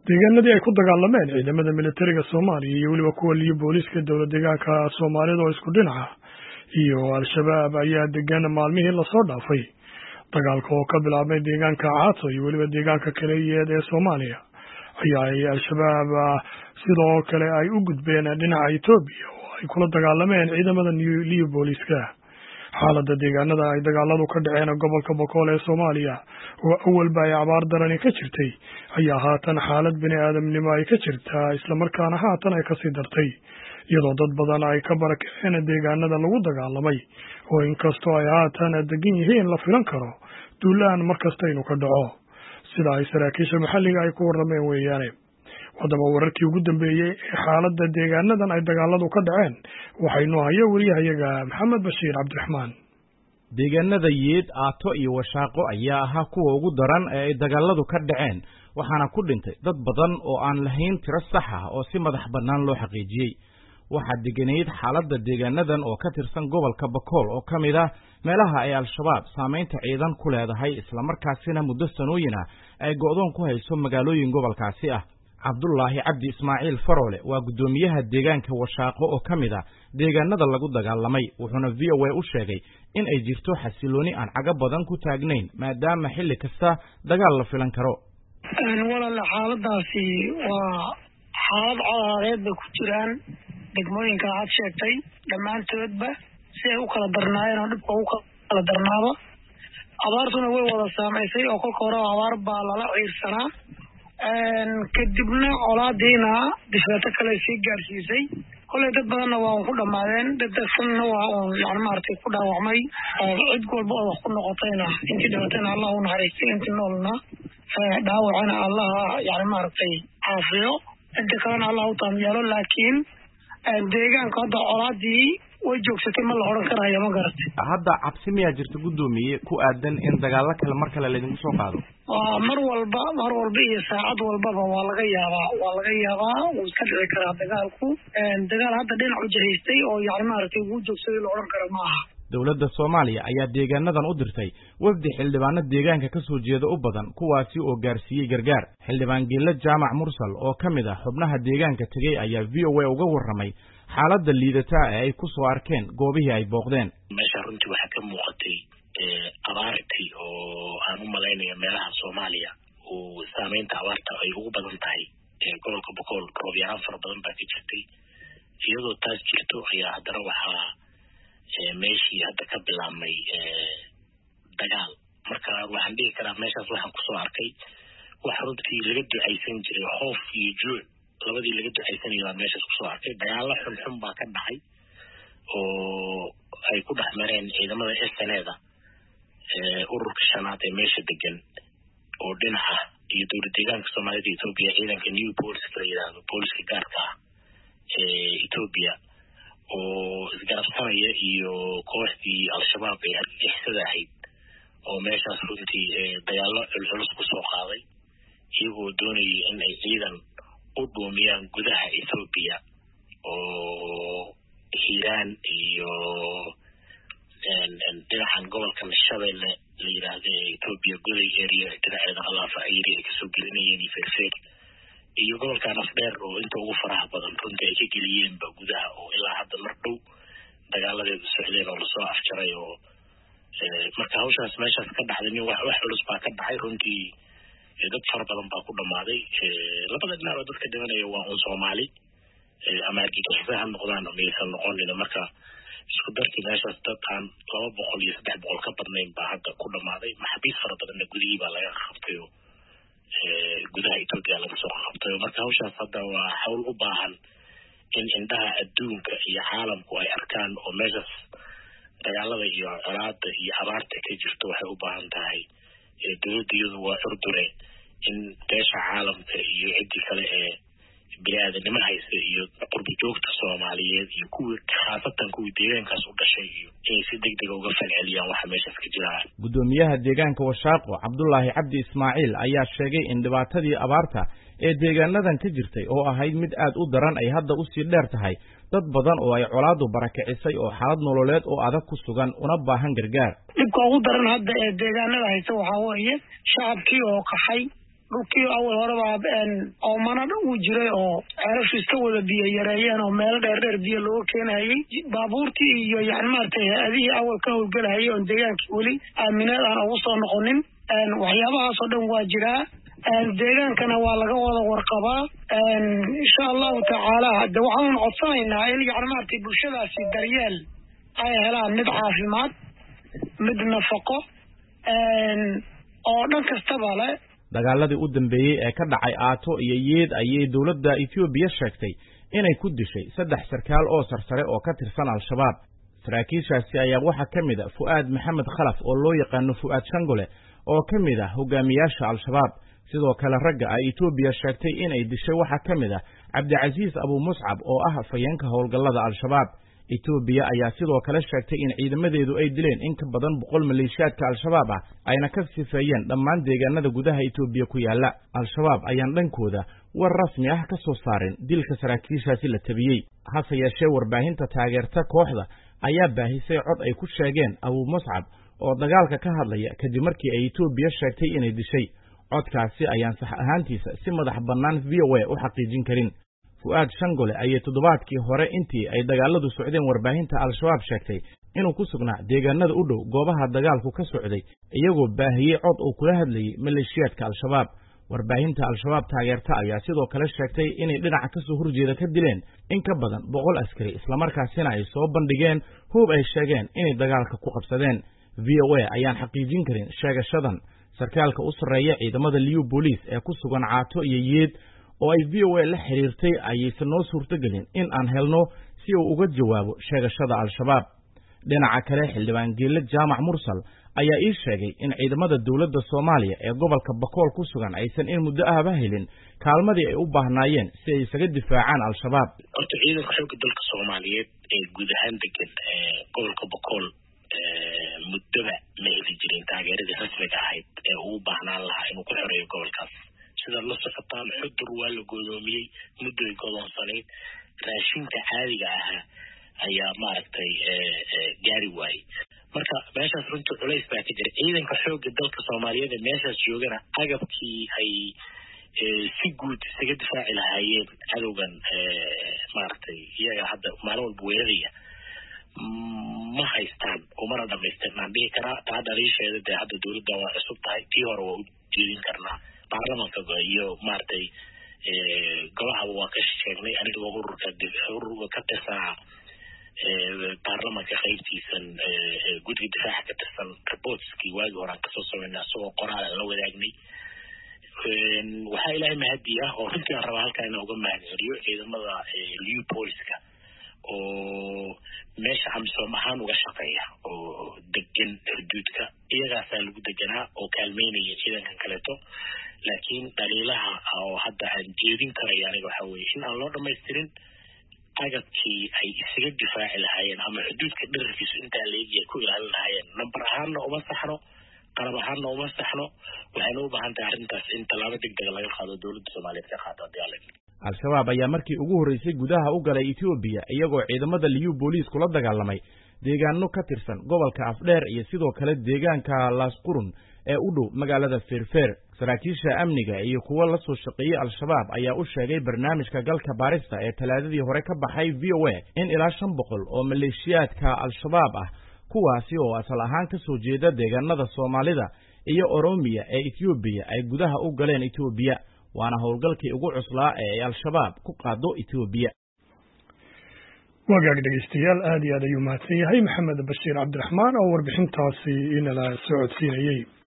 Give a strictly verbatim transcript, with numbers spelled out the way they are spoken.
deegaanadii ay ku dagaalameen ciidamada militariga Soomaaliya iyo waliba kuwa liyo booliska dowlad deegaanka Soomaalida oo isku dhinaca iyo al-shabaab ayaa deegaan maalmihii la soo dhaafay dagaalka oo ka bilaabmay deegaanka Caato iyo waliba deegaanka kale ee Soomaaliya ayaa al-shabaab sidoo kale ay u gudbeen dhinaca Itoobiya oo ay kula dagaalameen ciidamada liyo booliska xaaladda deegaanada ay dagaaladu ka dhaceen gobolka Boqol ee Soomaaliya oo awalba ay abaar daran ka jirtay ayaa haatan xaalad bini aadamnimo ay ka jirtaa isla markaana haatan ay ka sii dartay iyadoo dad badan ay ka barakaceen deegaanada lagu dagaalamay oo inkastoo ay haatan degan yihiin la filan karo duulaan markasta inuu ka dhaco sida ay saraakiisha maxalliga ay ku warrameen weeyaane wadaba wararkii ugu dambeeyay ee xaaladda deegaanadan ay dagaaladu ka dhaceen waxaynu hayo wariyahayaga Maxamed Bashiir Cabdiraxmaan deegaanada Yeed Aato iyo Washaaqo ayaa ahaa kuwa ugu daran ee ay dagaaladu ka dhaceen waxaana ku dhintay dad badan oo aan lahayn tiro sax ah oo si madax bannaan loo xaqiijiyay waxaa deganeyd xaaladda deegaanadan oo ka tirsan gobolka Boqol oo kamid ah meelaha ay al-shabaab saameynta ciidan ku leedahay isla markaasina muddo sanooyin ah ay go'doon ku hayso magaalooyin gobolkaasi ah Cabdullaahi Cabdi Ismaaciil Faroole waa gudoomiyaha deegaanka Washaaqo oo kamid ah deegaanada lagu dagaalamay wuxuuna V O A u sheegay in ay jirto xasilooni aan caga badan ku taagnayn maadaama xilli kasta dagaal la filan karo walaal xaaladaasi waa xaalad caareed ku jiraan degmooyinka aad sheegtay dhamaantoodba si ay u kala darnaayeen oo dhibka u kala darnaado abaartuna way wada saameysay oo kolka hore abaar baa lala ciirsanaa kadibna colaadiina dhibaato kale sii gaarsiisay kolay dad badanna waa ku dhamaadeen dad dadna waa uu yani maartay ku dhaawacmay cid walba oo wax ku noqotayna intii dhibaatana Allah u naxariistay intii noolna dhaawacana Allah yani maartay caafiyo inta kalena Allah u taamiyalo laakiin deegaanka hadda colaadii way joogsatay ma la oran karayo ma garatay hadda cabsi miyaa jirta gudoomiye ku aadan in dagaal kale mar kale la idinku soo qaado waa mar walba mar walba iyo saacad walba waa laga yaabaa waa laga yaabaa uu iska dhici karaa dagaalku dagaal hadda dhinac u jihaystay oo yani maartay uu joogsaday la oran karo ma aha dowladda Soomaaliya ayaa deegaanadan u dirtay wafdi xildhibaano deegaanka ka soo jeeda u badan kuwaasi oo gaarsiiyay gargaar xildhibaan Gilla Jaamac Mursal oo kamid ah xubnaha deegaanka tagay ayaa V O A uga warramay xaaladda liidata ee ay ku soo arkeen goobihii ay booqdeen meesha runtii waxa ka muuqatay abaartii oo aan u malaynayo meelaha Soomaaliya oo saameynta abaarta ay ugu badan tahay gobolka Boqol roob yaraan fara badan baa ka jirtay iyadoo taas jirto ayaa haddana waxaa meeshii hadda ka bilaabmay dagaal marka waxaan dhihi karaa meeshaas waxaan kusoo arkay wax runtii laga ducaysan jiray hoof iyo juuc labadii laga ducaysanayo baa meeshaas kusoo arkay dagaalo xunxun baa ka dhacay oo ay ku dhex mareen ciidamada S N A da ururka shanaad ee meesha degan oo dhinaca iyo dowlad deegaanka Soomaalida Itoobiya ciidanka New Police la yiraahdo booliska gaarka ah ee Itoobiya oo isgarabsanaya iyo kooxdii al-shabaab ee argagixisada ahayd oo meeshaas runtii dagaalo culculus ku soo qaaday iyagoo doonayay in ay ciidan u dhuumiyaan gudaha Itoobiya oo Hiiraan iyo dhinacan gobolka Shabeelle la yiraahdo Itoobiya guday area dhinaceeda Alaafa area ka soo gelinayeen Feerfeer iyo gobolka Afdheer oo inta ugu faraha badan runtii ay ka geliyeen ba gudaha oo ilaa hadda mar dhow dagaaladeedu socdeen oo la soo afjaray oo marka hawshaas meeshaas ka dhacday wax wax culus baa ka dhacay runtii dad fara badan baa ku dhamaaday labada dhinac dadka dhimanaya waa un Soomaali ama argagixisada ha noqdaan ama aysan noqonin marka isku darkii meeshaas dad aan laba boqol iyo saddex boqol ka badnayn baa hadda ku dhamaaday maxaabiis fara badanna gudihii baa laga qabtay oo gudaha Itoobiya laga soo qabtay marka hawshaas hadda waa hawl u baahan in indhaha adduunka iyo caalamku ay arkaan oo meeshaas dagaalada iyo colaadda iyo abaarta ka jirto waxay u baahan tahay dowladda iyadu waa curdure in beesha caalamka iyo ciddii kale ee bini'aadanimo haysa iyo qurbi joogta Soomaaliyeed iyo kuwa khaasatan kuwa deegaankaas u dhashay iyo inay si degdeg uga falceliyaan waxa meeshaas ka jira gudoomiyaha deegaanka Washaaqo Cabdullaahi Cabdi Ismaaciil ayaa sheegay in dhibaatadii abaarta ee deegaanadan ka jirtay oo ahayd mid aad u daran ay hadda u sii dheer tahay dad badan oo ay colaadu barakicisay oo xaalad nololeed oo adag ku sugan una baahan gargaar dhibka ugu daran hadda ee deegaanada haysta waxa weeye shacabkii oo qaxay dhulkii awal horeba oo mana uu jiray oo ceelashu iska wada biyo yareeyeen oo meelo dheer dheer biyo loo keenayay baabuurtii iyo yani maaragtay adihii awal ka howlgelayay oon deegaankii weli aaminaad aan ugu soo noqonin waxyaabahaas oo dhan waa jiraa deegaankana waa laga wada warqabaa insha allahu tacaala de waxaanu codsanaynaa in yani maaragtay bulshadaasi daryeel ay helaan mid caafimaad mid nafaqo oo dhan kastaba le dagaaladii u dambeeyey ee ka dhacay aato iyo yeed ayay dowladda Ethiopia sheegtay inay ku dishay saddex sarkaal oo sarsare oo ka tirsan al-shabaab saraakiishaasi ayaa waxa kamid ah Fuad Maxamed Khalaf oo loo yaqaan Fuad Shangole oo kamid ah hogaamiyaasha al-shabaab sidoo kale ragga ay Ethiopia sheegtay inay dishay waxa kamid ah Cabdicaziz Abu Mus'ab oo ah afayeenka howlgallada al-shabaab Ethiopia ayaa sidoo kale sheegtay in ciidamadeedu ay dileen in ka badan boqol maleeshiyaadka al-shabaab ah ayna ka sifeeyeen dhammaan deegaanada gudaha Ethiopia ku yaala al-shabaab ayaan dhankooda war rasmi ah ka soo saarin dilka saraakiishaasi la tabiyay hase yeeshee warbaahinta taageerta kooxda ayaa baahisay cod ay ku sheegeen Abu Mus'ab oo dagaalka ka hadlaya kadib markii ay Ethiopia sheegtay inay dishay codkaasi ayaan sax ahaantiisa si madax bannaan V O A u xaqiijin karin Fuad Shangole ayay toddobaadkii hore intii ay dagaaladu socdeen warbaahinta al-shabaab sheegtay inuu ku sugnaa deegaanada u dhow goobaha dagaalku ka socday iyagoo baahiyay cod uu kula hadlayay maleeshiyaadka al-shabaab warbaahinta al-shabaab taageerta ayaa sidoo kale sheegtay inay dhinaca ka soo horjeeda ka dileen in ka badan boqol askari isla markaasina ay soo bandhigeen hub ay sheegeen inay dagaalka ku qabsadeen V O A ayaan xaqiijin karin sheegashadan sarkaalka u sarreeya ciidamada Liu Police ee ku sugan Caato iyo Yeed oo ay V O A la xiriirtay ayaysan noo suurtagelin in aan helno si uu uga jawaabo sheegashada al-shabaab dhinaca kale xildhibaan Geelle Jaamac Mursal ayaa ii sheegay in ciidamada dawladda Soomaaliya ee gobolka Bakool ku sugan aysan in muddo ahba helin kaalmadii ay u baahnaayeen si ay isaga difaacaan al-shabaab horta ciidanka xoogga dalka Soomaaliyeed ee guud ahaan degan gobolka Bakool muddaba ma heli jirin taageeradii rasmiga ahayd ee uu baahnaan lahaa inuu ku xoreeyo gobolkaas sida la socotaan xudur waa la godoomiyey muddo godoonsanayd raashinka caadiga ahaa ayaa maaragtay gaari waayey marka meeshaas runtii culays baa ka jira ciidanka xoogga dalka Soomaaliyeed ee meeshaas joogana agabkii ay si guud isaga difaaci lahaayeen cadowgan maaragtay iyaga hadda maalin walba weeraraya ma haystaan umana dhamaystirnaan dhihi karaa taa dhaliisheeda dee hadda dowladda waa cusub tahay tii hore waa u jeedin karnaa baarlamanka iyo maaragtay golahaba waa ka sheegnay anigoo ururka ururka ka tirsanaa baarlamanka qaybtiisan guddiga difaaca ka tirsan reportskii waagii horaan kasoo sameynay asagoo qoraal la wadaagnay waxaa ilaahay mahadi ah oo runtii aan rabaa halkaa inaan uga mahadceliyo ciidamada Liu Police-ka oo meesha amisom ahaan uga shaqeeya oo degan xuduudka iyagaasaa lagu deganaa oo kaalmeynaya ciidankan kaleeto laakiin dhaliilaha oo hadda aan jeedin karaya aniga waxaa weeye in aan loo dhamaystirin agabkii ay isaga difaaci lahaayeen ama xuduudka dherarkiisu intaa leegi ay ku ilaalin lahaayeen number ahaanna uma saxno qalab ahaanna uma saxno waxayna u baahan tahay arrintaas in tallaabo degdega laga qaado dowladda Soomaaliyeed ka qaado haddii alla al-shabaab ayaa markii ugu horeysay gudaha u galay Ethiopia iyagoo ciidamada Liu Police kula dagaalamay deegaano ka tirsan gobolka Afdheer iyo sidoo kale deegaanka Laasqurun ee u dhow magaalada Feerfeer saraakiisha amniga iyo kuwa la soo shaqeeyay al-shabaab ayaa u sheegay barnaamijka galka baarista ee talaadadii hore ka baxay V O A in ilaa shan boqol oo maleeshiyaadka al-shabaab ah kuwaasi oo asal ahaan ka soo jeeda deegaanada Soomaalida iyo Oromia ee Ethiopia ay gudaha u galeen Ethiopia waana howlgalkii ugu cuslaa ee al-shabaab ku qaado Ethiopia wagaag dhageystayaal aad iyo aad ayuu mahadsan yahay Maxamed Bashiir Cabdiraxmaan oo warbixintaasi inala socodsiinayay